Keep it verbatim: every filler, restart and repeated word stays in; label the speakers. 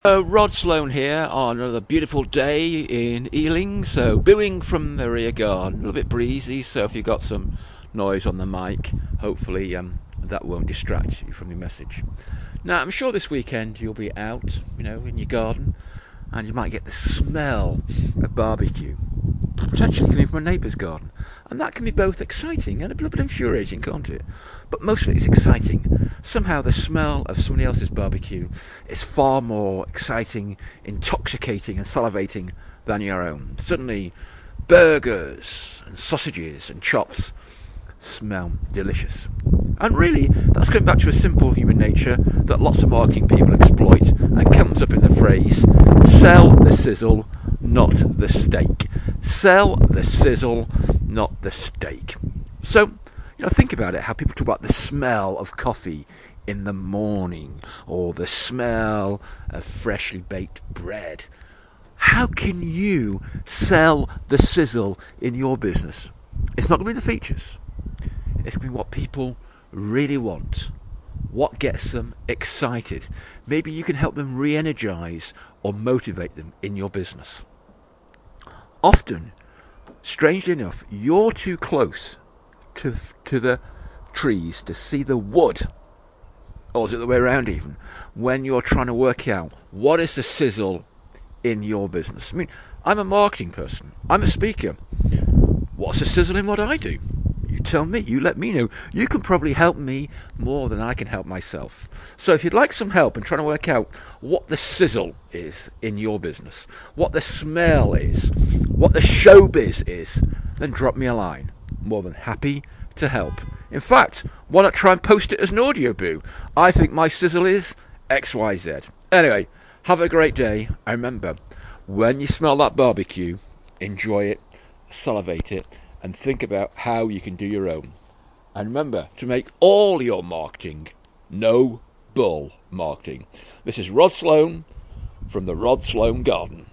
Speaker 1: Uh, Rod Sloan here on another beautiful day in Ealing. So, booing from the rear garden, a little bit breezy. So, if you've got some noise on the mic, hopefully um, that won't distract you from your message. Now, I'm sure this weekend you'll be out, you know, in your garden, and you might get the smell of barbecue, potentially coming from a neighbour's garden. And that can be both exciting and a little bit infuriating, can't it? But mostly it's exciting. Somehow the smell of somebody else's barbecue is far more exciting, intoxicating and salivating than your own. Suddenly burgers and sausages and chops smell delicious. And really, that's going back to a simple human nature that lots of marketing people exploit and comes up in the phrase, sell the sizzle, not the steak. Sell the sizzle, not the steak. So, you know, think about it, how people talk about the smell of coffee in the morning or the smell of freshly baked bread. How can you sell the sizzle in your business? It's not going to be the features. It's going to be what people really want. What gets them excited. Maybe you can help them re-energize or motivate them in your business. Often, strangely enough, you're too close to to the trees to see the wood, or is it the way around even, when you're trying to work out what is the sizzle in your business. I mean, I'm a marketing person, I'm a speaker. What's the sizzle in what I do? You tell me, you let me know. You can probably help me more than I can help myself. So if you'd like some help in trying to work out what the sizzle is in your business, what the smell is, what the showbiz is, then drop me a line. More than happy to help. In fact, why not try and post it as an audio boo? I think my sizzle is X Y Z. Anyway, have a great day. And remember, when you smell that barbecue, enjoy it, salivate it, and think about how you can do your own. And remember to make all your marketing no bull marketing. This is Rod Sloan from the Rod Sloan Garden.